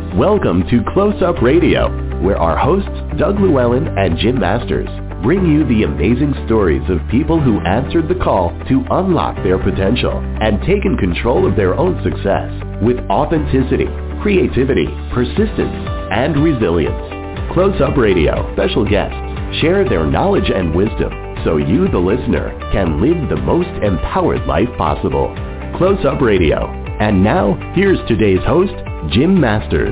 Welcome to Close Up Radio, where our hosts, Doug Llewellyn and Jim Masters, bring you the amazing stories of people who answered the call to unlock their potential and taken control of their own success with authenticity, creativity, persistence, and resilience. Close Up Radio special guests share their knowledge and wisdom so you, the listener, can live the most empowered life possible. Close Up Radio. And now, here's today's host, Jim Masters.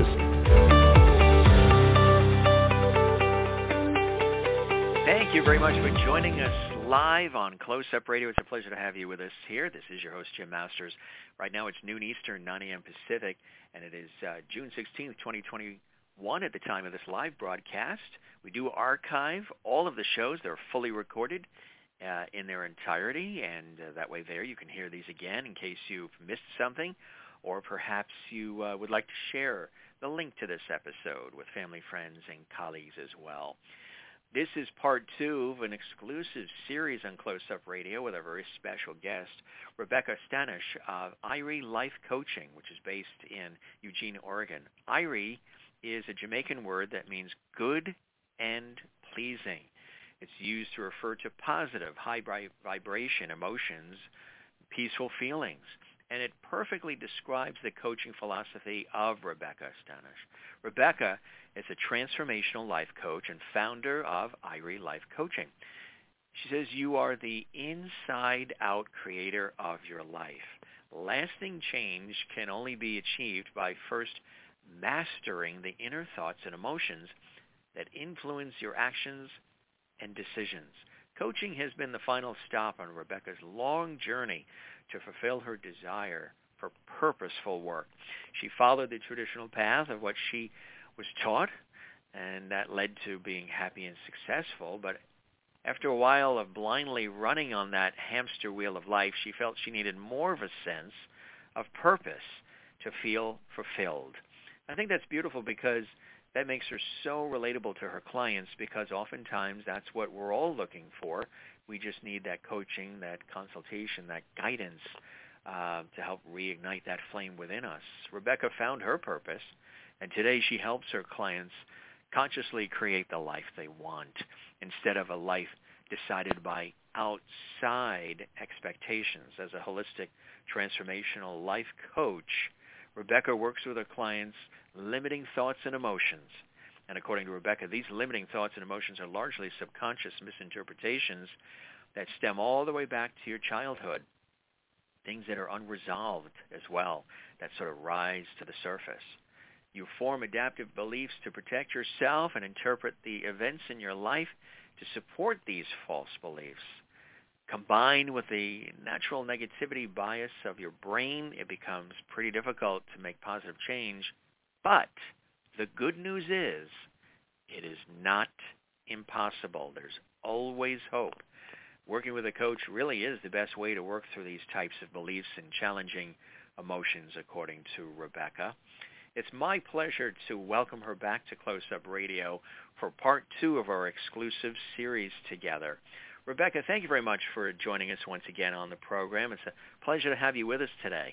Thank you very much for joining us live on Close Up Radio. It's a pleasure to have you with us here. This is your host, Jim Masters. Right now it's noon Eastern, 9 a.m. Pacific, and it is June 16th, 2021 at the time of this live broadcast. We do archive all of the shows. They're fully recorded in their entirety, and that way there you can hear these again in case you've missed something, or perhaps you would like to share the link to this episode with family, friends, and colleagues as well. This is part 2 of an exclusive series on Close Up Radio with our very special guest, Rebecca Stanish of Irie Life Coaching, which is based in Eugene, Oregon. Irie is a Jamaican word that means good and pleasing. It's used to refer to positive, high vibration emotions, peaceful feelings, and it perfectly describes the coaching philosophy of Rebecca Stanish. Rebecca is a transformational life coach and founder of Irie Life Coaching. She says you are the inside-out creator of your life. Lasting change can only be achieved by first mastering the inner thoughts and emotions that influence your actions and decisions. Coaching has been the final stop on Rebecca's long journey to fulfill her desire for purposeful work. She followed the traditional path of what she was taught, and that led to being happy and successful. But after a while of blindly running on that hamster wheel of life, she felt she needed more of a sense of purpose to feel fulfilled. I think that's beautiful because that makes her so relatable to her clients, because oftentimes that's what we're all looking for. We just need that coaching, that consultation, that guidance to help reignite that flame within us. Rebecca found her purpose, and today she helps her clients consciously create the life they want instead of a life decided by outside expectations. As a holistic transformational life coach, Rebecca works with her clients limiting thoughts and emotions. And according to Rebecca, these limiting thoughts and emotions are largely subconscious misinterpretations that stem all the way back to your childhood, things that are unresolved as well, that sort of rise to the surface. You form adaptive beliefs to protect yourself and interpret the events in your life to support these false beliefs. Combined with the natural negativity bias of your brain, it becomes pretty difficult to make positive change. But the good news is it is not impossible. There's always hope. Working with a coach really is the best way to work through these types of beliefs and challenging emotions, according to Rebecca. It's my pleasure to welcome her back to Close Up Radio for part 2 of our exclusive series together. Rebecca, thank you very much for joining us once again on the program. It's a pleasure to have you with us today.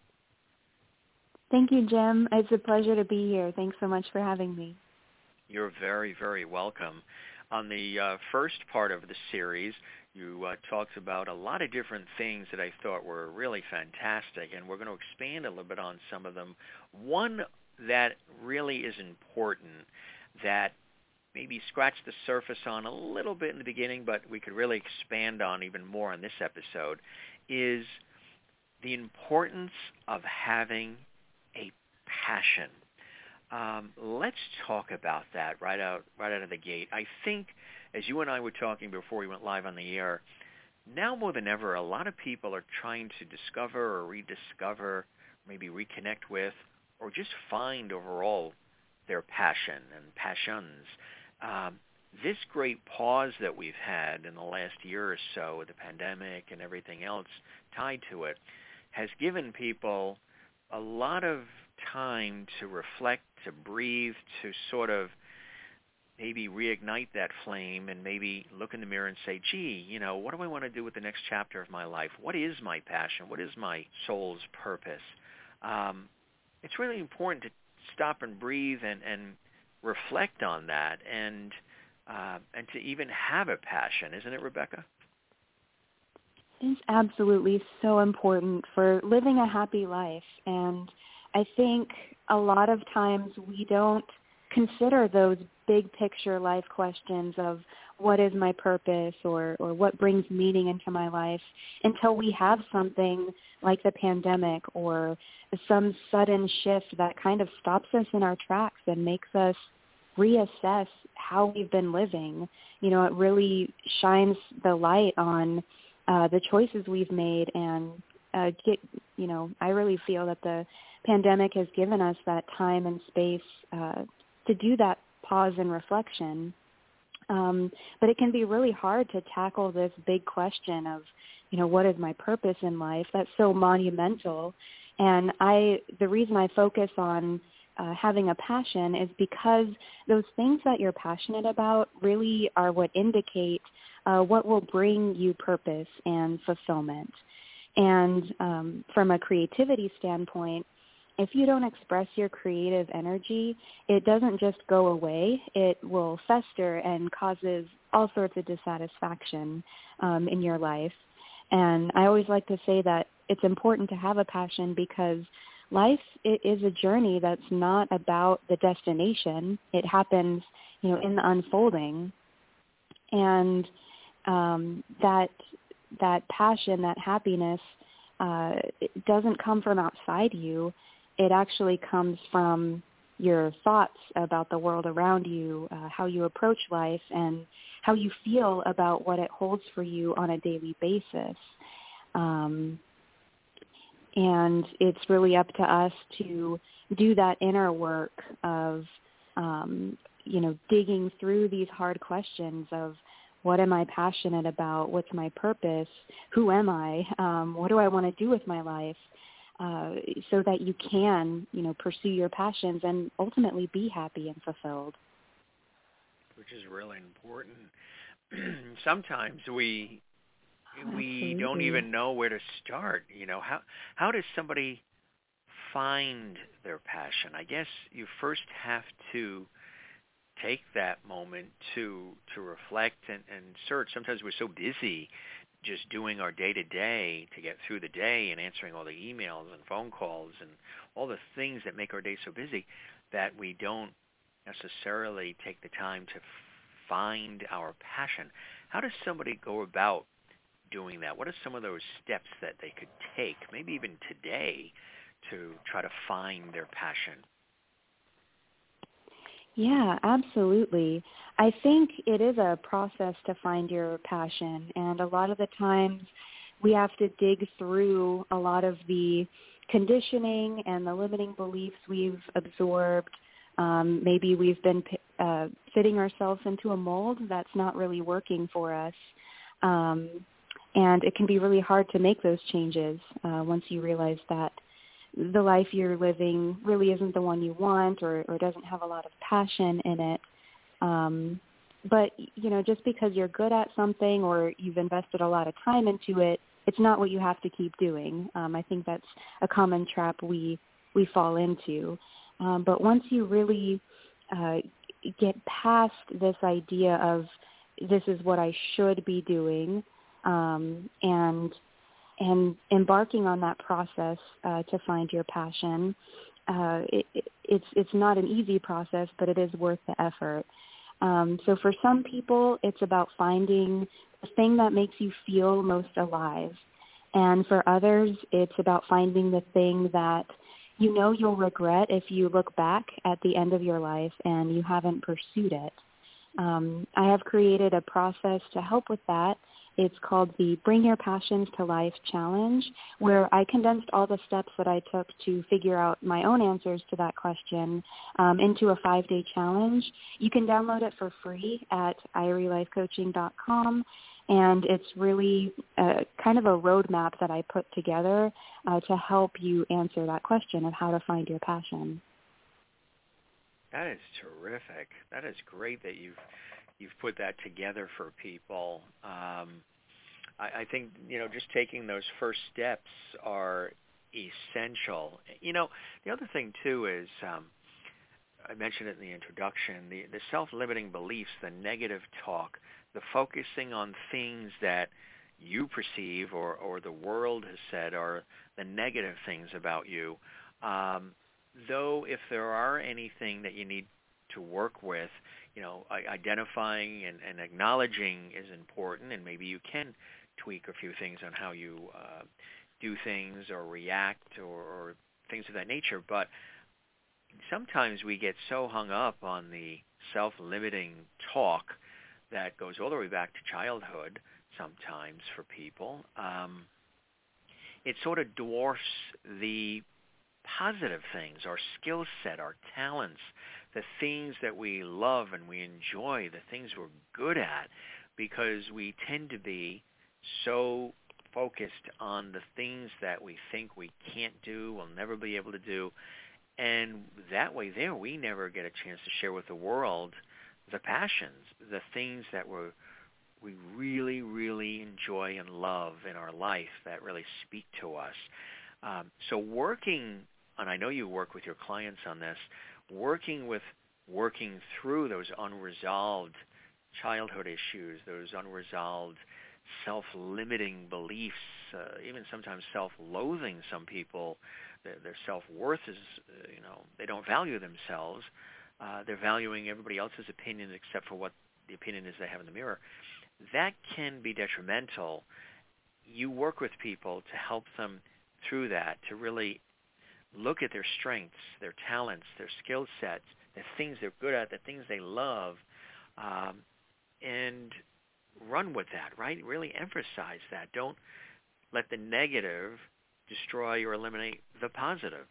Thank you, Jim. It's a pleasure to be here. Thanks so much for having me. You're very, very welcome. On the first part of the series, you talked about a lot of different things that I thought were really fantastic, and we're going to expand a little bit on some of them. One that really is important that maybe scratched the surface on a little bit in the beginning, but we could really expand on even more in this episode, is the importance of having a passion. Let's talk about that right out of the gate. I think, as you and I were talking before we went live on the air, now more than ever, a lot of people are trying to discover or rediscover, maybe reconnect with, or just find overall their passion and passions. This great pause that we've had in the last year or so with the pandemic and everything else tied to it has given people a lot of time to reflect, to breathe, to sort of maybe reignite that flame and maybe look in the mirror and say, gee, what do I want to do with the next chapter of my life? What is my passion? What is my soul's purpose? It's really important to stop and breathe and reflect on that and to even have a passion, isn't it, Rebecca? It's absolutely so important for living a happy life. And I think a lot of times we don't consider those big picture life questions of what is my purpose or what brings meaning into my life until we have something like the pandemic or some sudden shift that kind of stops us in our tracks and makes us reassess how we've been living. You know, it really shines the light on the choices we've made and I really feel that the pandemic has given us that time and space to do that pause and reflection. But it can be really hard to tackle this big question of, what is my purpose in life? That's so monumental. And the reason I focus on having a passion is because those things that you're passionate about really are what indicate what will bring you purpose and fulfillment. And from a creativity standpoint, if you don't express your creative energy, it doesn't just go away. It will fester and causes all sorts of dissatisfaction in your life. And I always like to say that it's important to have a passion because life is a journey that's not about the destination. It happens, in the unfolding. And that passion, that happiness, it doesn't come from outside you. It actually comes from your thoughts about the world around you, how you approach life, and how you feel about what it holds for you on a daily basis. And it's really up to us to do that inner work of, digging through these hard questions of what am I passionate about? What's my purpose? Who am I? What do I want to do with my life? So that you can, pursue your passions and ultimately be happy and fulfilled. Which is really important. Sometimes we don't even know where to start. How does somebody find their passion? I guess you first have to take that moment to reflect and search. Sometimes we're so busy just doing our day-to-day to get through the day and answering all the emails and phone calls and all the things that make our day so busy that we don't necessarily take the time to find our passion. How does somebody go about doing that? What are some of those steps that they could take, maybe even today, to try to find their passion? Yeah, absolutely. I think it is a process to find your passion, and a lot of the times we have to dig through a lot of the conditioning and the limiting beliefs we've absorbed. Maybe we've been fitting ourselves into a mold that's not really working for us, and it can be really hard to make those changes once you realize that the life you're living really isn't the one you want or doesn't have a lot of passion in it. But, just because you're good at something or you've invested a lot of time into it, it's not what you have to keep doing. I think that's a common trap we fall into. But once you really get past this idea of this is what I should be doing, and embarking on that process to find your passion, it's not an easy process, but it is worth the effort. So for some people, it's about finding the thing that makes you feel most alive. And for others, it's about finding the thing that you'll regret if you look back at the end of your life and you haven't pursued it. I have created a process to help with that. It's called the Bring Your Passions to Life Challenge, where I condensed all the steps that I took to figure out my own answers to that question into a 5-day challenge. You can download it for free at IrieLifeCoaching.com, and it's really kind of a roadmap that I put together to help you answer that question of how to find your passion. That is terrific. That is great that you've put that together for people. I think, just taking those first steps are essential. The other thing, too, is I mentioned it in the introduction, the self-limiting beliefs, the negative talk, the focusing on things that you perceive or the world has said are the negative things about you. Though if there are anything that you need to work with, identifying and acknowledging is important, and maybe you can tweak a few things on how you do things or react or things of that nature. But sometimes we get so hung up on the self-limiting talk that goes all the way back to childhood sometimes for people. It sort of dwarfs the positive things, our skill set, our talents, the things that we love and we enjoy, the things we're good at, because we tend to be so focused on the things that we think we can't do, we'll never be able to do. And that way there, we never get a chance to share with the world the passions, the things that we really, really enjoy and love in our life that really speak to us. So working, and I know you work with your clients on this, working through those unresolved childhood issues, those unresolved self-limiting beliefs, even sometimes self-loathing. Some people, their self-worth is, they don't value themselves. They're valuing everybody else's opinion except for what the opinion is they have in the mirror. That can be detrimental. You work with people to help them through that, to really look at their strengths, their talents, their skill sets, the things they're good at, the things they love, and run with that, right? Really emphasize that. Don't let the negative destroy or eliminate the positive.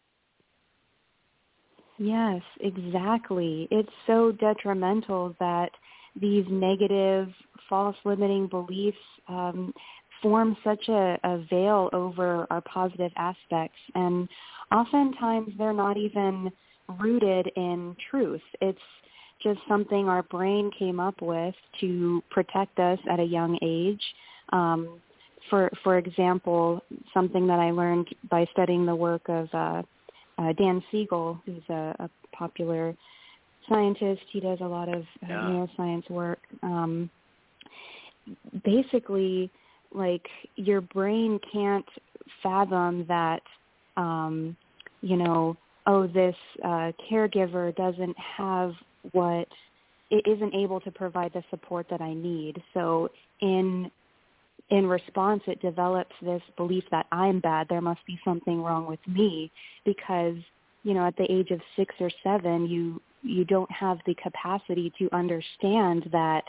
Yes, exactly. It's so detrimental that these negative, false limiting beliefs form such a veil over our positive aspects. And oftentimes they're not even rooted in truth. It's just something our brain came up with to protect us at a young age. For example, something that I learned by studying the work of Dan Siegel, who's a popular scientist. He does a lot of neuroscience work. Basically, like, your brain can't fathom that, this caregiver doesn't have it isn't able to provide the support that I need. So in response, it develops this belief that I'm bad. There must be something wrong with me because, at the age of 6 or 7, you don't have the capacity to understand that,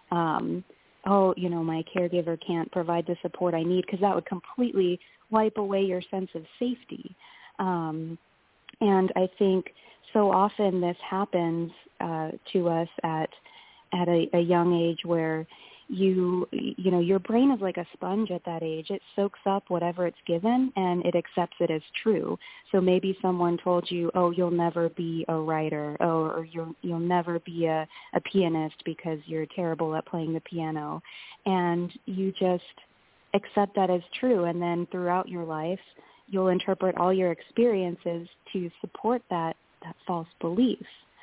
my caregiver can't provide the support I need, because that would completely wipe away your sense of safety. And I think so often this happens to us at a young age where your brain is like a sponge at that age. It soaks up whatever it's given and it accepts it as true. So maybe someone told you, oh, you'll never be a writer, or you'll never be a pianist because you're terrible at playing the piano. And you just accept that as true. And then throughout your life, you'll interpret all your experiences to support that false belief.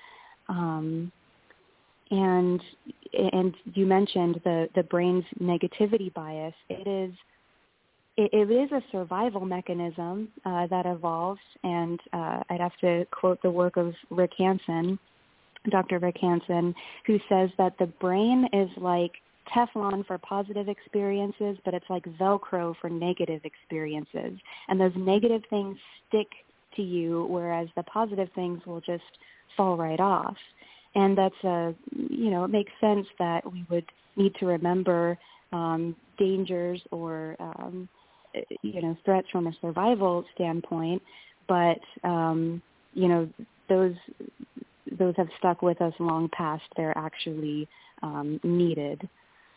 And you mentioned the brain's negativity bias. It is a survival mechanism that evolves, and I'd have to quote the work of Rick Hanson, Dr. Rick Hanson, who says that the brain is like Teflon for positive experiences, but it's like Velcro for negative experiences. And those negative things stick to you, whereas the positive things will just fall right off. And that's it makes sense that we would need to remember dangers or, threats from a survival standpoint. But, those have stuck with us long past they're actually needed.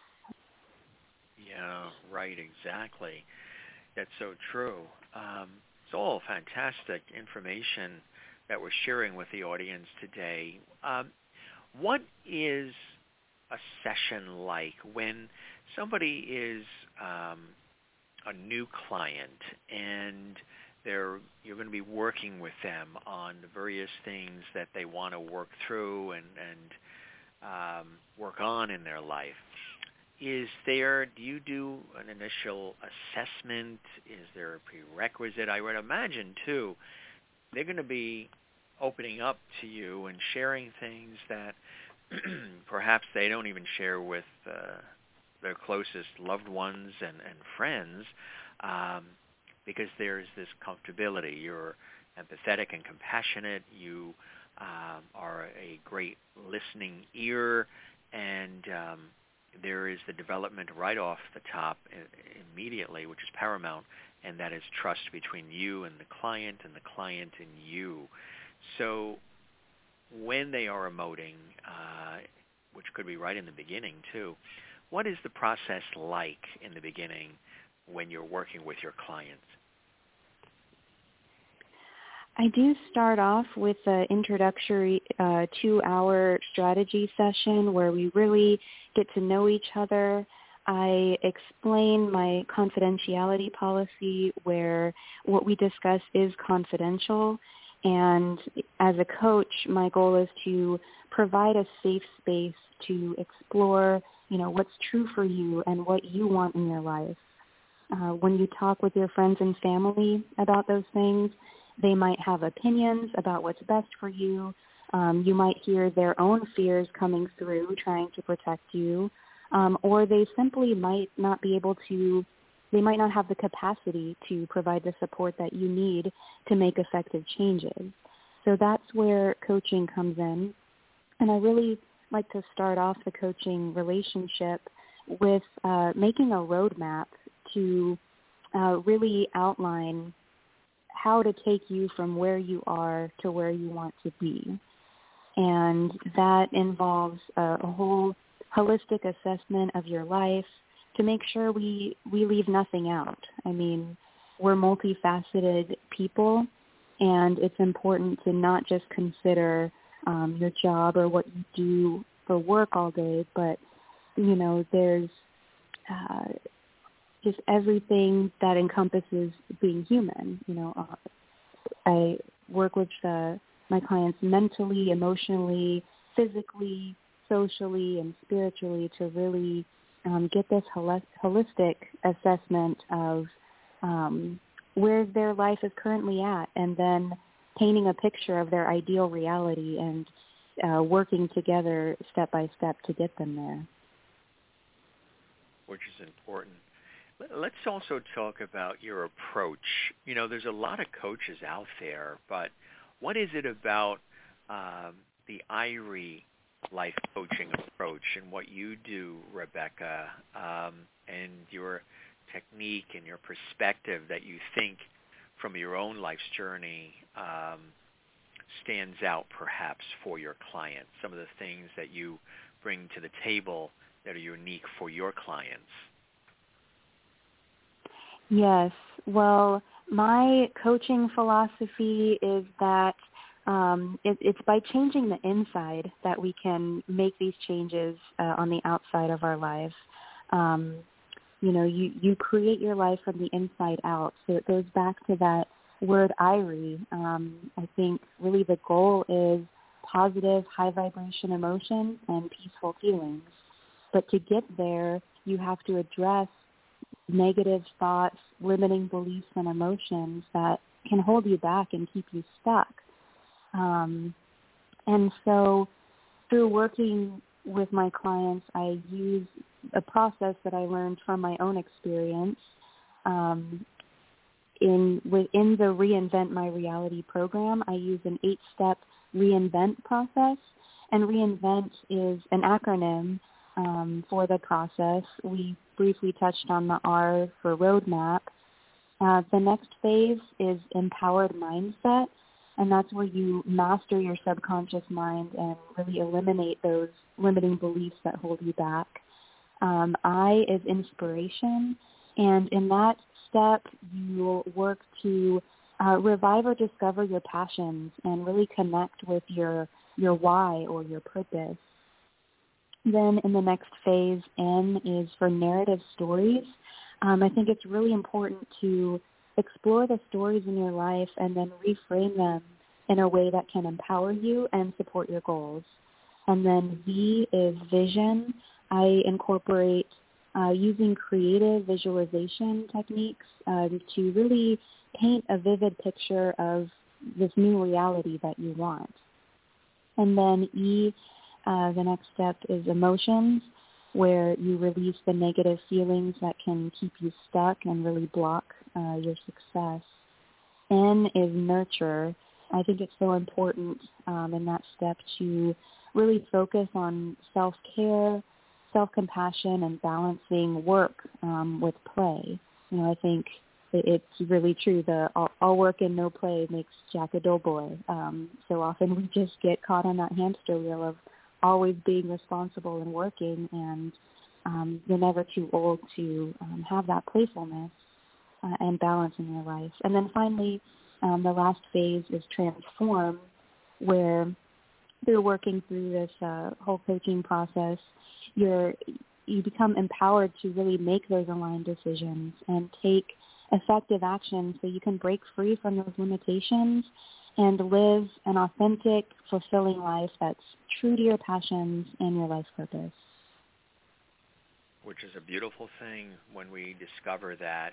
Yeah, right, exactly. That's so true. It's all fantastic information that we're sharing with the audience today. What is a session like when somebody is a new client and you're going to be working with them on the various things that they want to work through and work on in their life. Do you do an initial assessment? Is there a prerequisite? I would imagine, too, they're going to be opening up to you and sharing things that perhaps they don't even share with their closest loved ones and friends, because there's this comfortability. You're empathetic and compassionate. You are a great listening ear, and there is the development right off the top immediately, which is paramount, and that is trust between you and the client and you. So when they are emoting, which could be right in the beginning too, what is the process like in the beginning when you're working with your clients? I do start off with an introductory 2-hour strategy session where we really get to know each other. I explain my confidentiality policy where what we discuss is confidential. And as a coach, my goal is to provide a safe space to explore, what's true for you and what you want in your life. When you talk with your friends and family about those things, they might have opinions about what's best for you. You might hear their own fears coming through, trying to protect you, or they simply might not be able to. They might not have the capacity to provide the support that you need to make effective changes. So that's where coaching comes in. And I really like to start off the coaching relationship with making a roadmap to really outline how to take you from where you are to where you want to be. And that involves a whole holistic assessment of your life to make sure we leave nothing out. I mean, we're multifaceted people, and it's important to not just consider your job or what you do for work all day, but, there's just everything that encompasses being human. I work with my clients mentally, emotionally, physically, socially, and spiritually to really get this holistic assessment of where their life is currently at, and then painting a picture of their ideal reality and working together step by step to get them there. Which is important. Let's also talk about your approach. There's a lot of coaches out there, but what is it about the Irie life coaching approach and what you do, Rebecca, and your technique and your perspective that you think from your own life's journey stands out perhaps for your clients, some of the things that you bring to the table that are unique for your clients? Yes. Well, my coaching philosophy is that it's by changing the inside that we can make these changes on the outside of our lives. You create your life from the inside out. So it goes back to that word Irie. I think really the goal is positive, high vibration emotions and peaceful feelings. But to get there, you have to address negative thoughts, limiting beliefs and emotions that can hold you back and keep you stuck. And so through working with my clients, I use a process that I learned from my own experience within the Reinvent My Reality program. I use an 8-step reinvent process, and reinvent is an acronym for the process. We briefly touched on the R for roadmap. The next phase is empowered mindset, and that's where you master your subconscious mind and really eliminate those limiting beliefs that hold you back. I is inspiration, and in that step, you'll work to revive or discover your passions and really connect with your why or your purpose. Then in the next phase, N is for narrative stories. I think it's really important to explore the stories in your life and then reframe them in a way that can empower you and support your goals. And then V is vision. I incorporate using creative visualization techniques to really paint a vivid picture of this new reality that you want. And then E, the next step is emotions, where you release the negative feelings that can keep you stuck and really block your success. N is nurture. I think it's so important in that step to really focus on self-care, self-compassion, and balancing work with play. I think it's really true. All work and no play makes Jack a dull boy. So often we just get caught on that hamster wheel of always being responsible and working, and you're never too old to have that playfulness and balance in your life. And then finally, the last phase is transform, where through working through this whole coaching process, you become empowered to really make those aligned decisions and take effective action so you can break free from those limitations and live an authentic, fulfilling life that's true to your passions and your life purpose. Which is a beautiful thing when we discover that.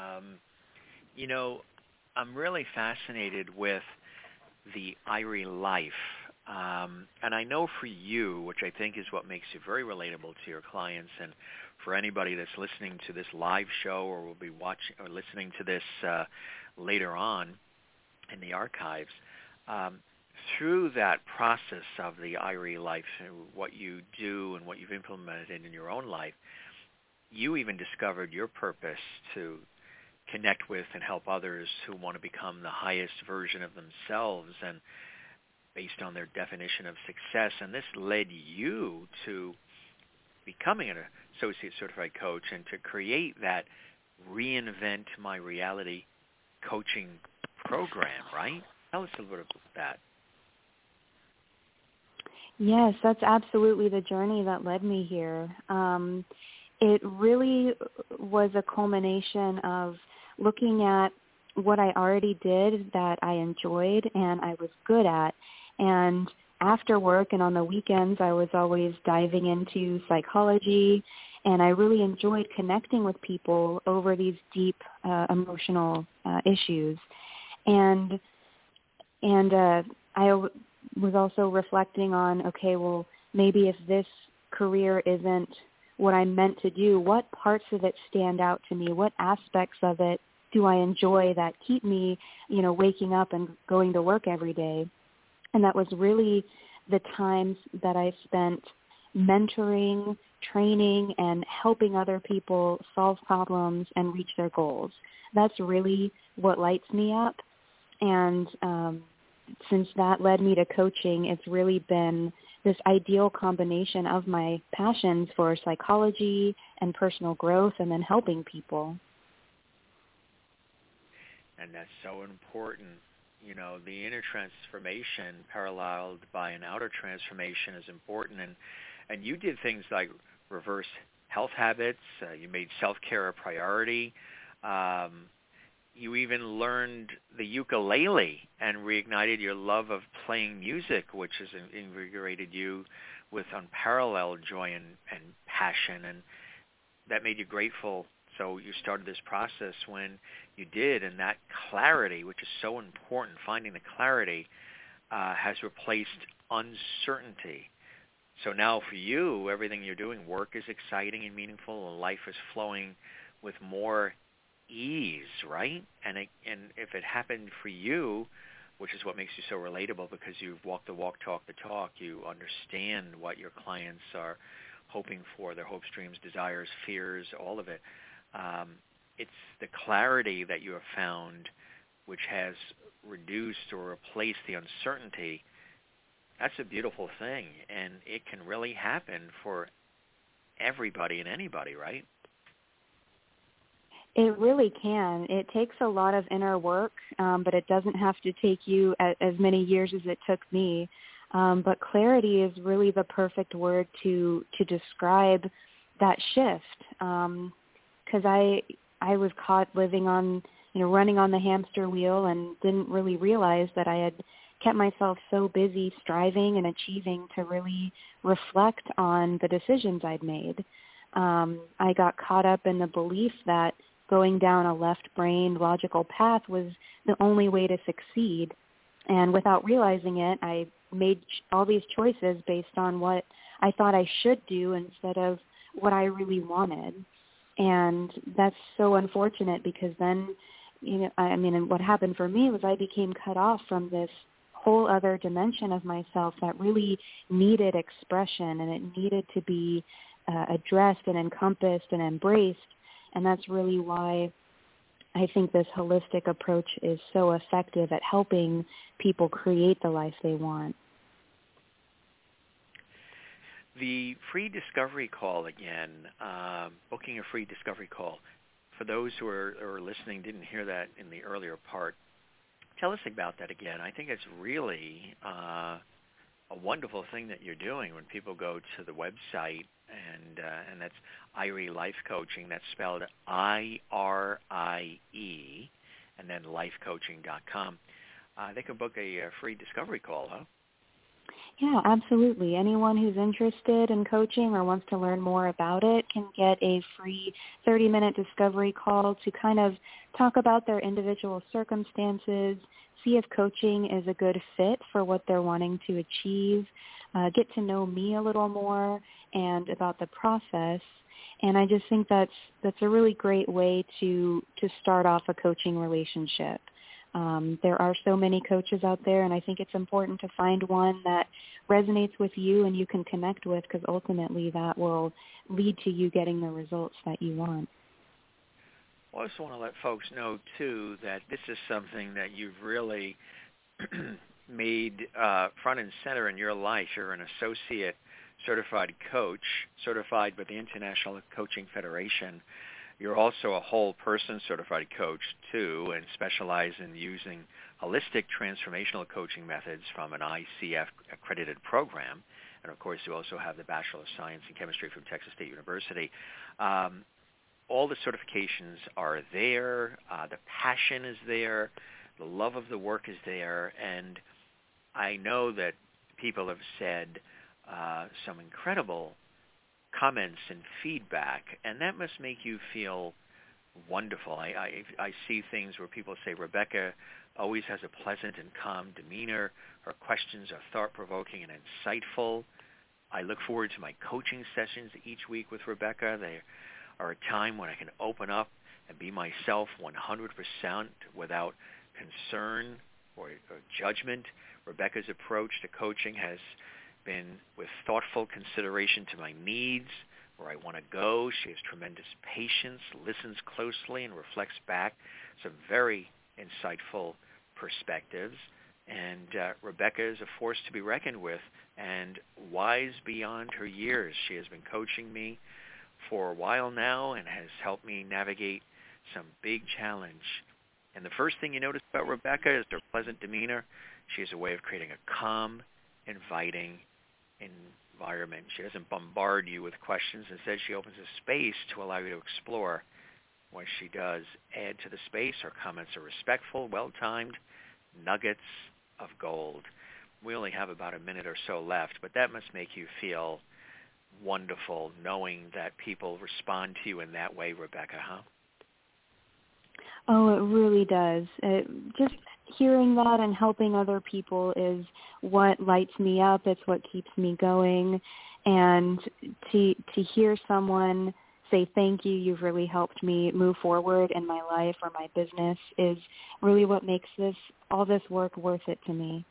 I'm really fascinated with the Irie life. And I know for you, which I think is what makes you very relatable to your clients, and for anybody that's listening to this live show or will be watching or listening to this later on in the archives, through that process of the Irie life, what you do and what you've implemented in your own life, you even discovered your purpose to connect with and help others who want to become the highest version of themselves and based on their definition of success. And this led you to becoming an associate certified coach and to create that Reinvent My Reality coaching program, right? Tell us a little bit about that. Yes, that's absolutely the journey that led me here. It really was a culmination of looking at what I already did that I enjoyed and I was good at. And after work and on the weekends, I was always diving into psychology, and I really enjoyed connecting with people over these deep emotional issues. And I was also reflecting on, okay, well, maybe if this career isn't what I'm meant to do, what parts of it stand out to me? What aspects of it do I enjoy that keep me, waking up and going to work every day? And that was really the times that I spent mentoring, training, and helping other people solve problems and reach their goals. That's really what lights me up. And since that led me to coaching, it's really been this ideal combination of my passions for psychology and personal growth and then helping people. And that's so important. The inner transformation paralleled by an outer transformation is important. And you did things like reverse health habits. You made self-care a priority. You even learned the ukulele and reignited your love of playing music, which has invigorated you with unparalleled joy and passion. And that made you grateful. So you started this process when you did, and that clarity, which is so important, finding the clarity, has replaced uncertainty. So now for you, everything you're doing, work is exciting and meaningful, and life is flowing with more ease, right? And if it happened for you, which is what makes you so relatable because you've walked the walk, talk the talk, you understand what your clients are hoping for, their hopes, dreams, desires, fears, all of it. It's the clarity that you have found which has reduced or replaced the uncertainty. That's a beautiful thing, and it can really happen for everybody and anybody, right? It really can. It takes a lot of inner work, but it doesn't have to take you as many years as it took me. But clarity is really the perfect word to describe that shift. Because I was caught living on running on the hamster wheel and didn't really realize that I had kept myself so busy striving and achieving to really reflect on the decisions I'd made. I got caught up in the belief that going down a left-brained logical path was the only way to succeed. And without realizing it, I made all these choices based on what I thought I should do instead of what I really wanted. And that's so unfortunate because then, what happened for me was I became cut off from this whole other dimension of myself that really needed expression, and it needed to be addressed and encompassed and embraced. And that's really why I think this holistic approach is so effective at helping people create the life they want. The free discovery call again, booking a free discovery call. For those who are listening, didn't hear that in the earlier part, tell us about that again. I think it's really a wonderful thing that you're doing when people go to the website, and that's Irie Life Coaching. That's spelled IRIE, and then lifecoaching.com. They can book a free discovery call, huh? Yeah, absolutely. Anyone who's interested in coaching or wants to learn more about it can get a free 30-minute discovery call to kind of talk about their individual circumstances, see if coaching is a good fit for what they're wanting to achieve, get to know me a little more and about the process. And I just think that's a really great way to start off a coaching relationship. There are so many coaches out there, and I think it's important to find one that resonates with you and you can connect with, because ultimately that will lead to you getting the results that you want. I also want to let folks know, too, that this is something that you've really made front and center in your life. You're an associate certified coach, certified by the International Coaching Federation. You're also a whole person certified coach, too, and specialize in using holistic transformational coaching methods from an ICF accredited program. And, of course, you also have the Bachelor of Science in Chemistry from Texas State University. All the certifications are there. The passion is there. The love of the work is there. And I know that people have said some incredible comments and feedback, and that must make you feel wonderful. I see things where people say, Rebecca always has a pleasant and calm demeanor. Her questions are thought-provoking and insightful. I look forward to my coaching sessions each week with Rebecca. They are a time when I can open up and be myself 100% without concern or judgment. Rebecca's approach to coaching has been with thoughtful consideration to my needs, where I want to go. She has tremendous patience, listens closely, and reflects back some very insightful perspectives. And Rebecca is a force to be reckoned with and wise beyond her years. She has been coaching me for a while now and has helped me navigate some big challenge. And the first thing you notice about Rebecca is her pleasant demeanor. She has a way of creating a calm, inviting environment. She doesn't bombard you with questions. Instead, she opens a space to allow you to explore. When she does add to the space, her comments are respectful, well-timed, nuggets of gold. We only have about a minute or so left, but that must make you feel wonderful knowing that people respond to you in that way, Rebecca, huh? Oh, it really does. Just hearing that and helping other people is what lights me up. It's what keeps me going. And to hear someone say, thank you, you've really helped me move forward in my life or my business is really what makes all this work worth it to me.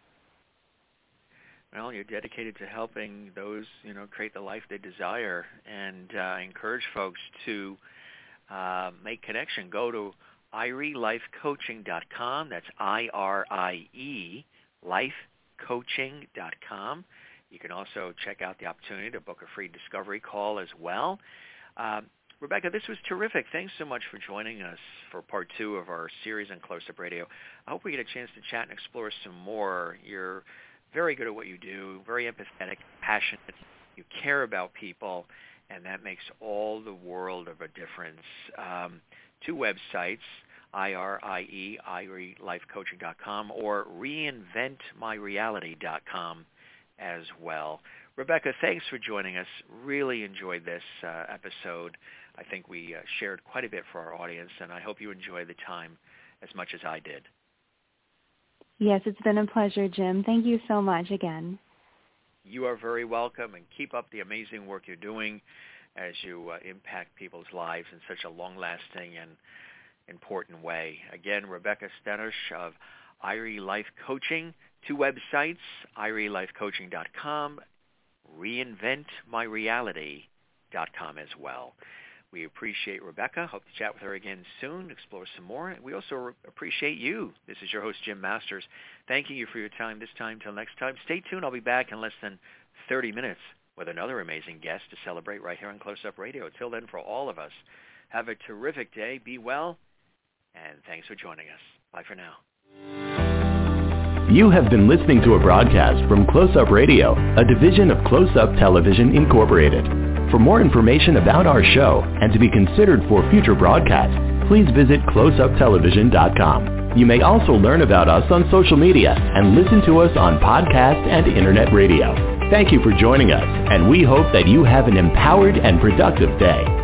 Well, you're dedicated to helping those, create the life they desire. And I encourage folks to make connection. Go to IRIELifeCoaching.com. That's IRIE, lifecoaching.com. You can also check out the opportunity to book a free discovery call as well. Rebecca, this was terrific. Thanks so much for joining us for part 2 of our series on Close Up Radio. I hope we get a chance to chat and explore some more. You're very good at what you do, very empathetic, passionate. You care about people, and that makes all the world of a difference. 2 websites, IRIE, IRIELifeCoaching.com, or reinventmyreality.com as well. Rebecca, thanks for joining us. Really enjoyed this episode. I think we shared quite a bit for our audience, and I hope you enjoyed the time as much as I did. Yes, it's been a pleasure, Jim. Thank you so much again. You are very welcome, and keep up the amazing work you're doing as you impact people's lives in such a long-lasting and important way. Again, Rebecca Stenish of IRIE Life Coaching, 2 websites, IRIELifeCoaching.com, reinventmyreality.com as well. We appreciate Rebecca. Hope to chat with her again soon, explore some more. We also appreciate you. This is your host, Jim Masters. Thanking you for your time this time. Till next time, stay tuned. I'll be back in less than 30 minutes with another amazing guest to celebrate right here on Close Up Radio. Till then, for all of us, have a terrific day. Be well, and thanks for joining us. Bye for now. You have been listening to a broadcast from Close Up Radio, a division of Close Up Television Incorporated. For more information about our show and to be considered for future broadcasts, please visit closeuptelevision.com. You may also learn about us on social media and listen to us on podcast and internet radio. Thank you for joining us, and we hope that you have an empowered and productive day.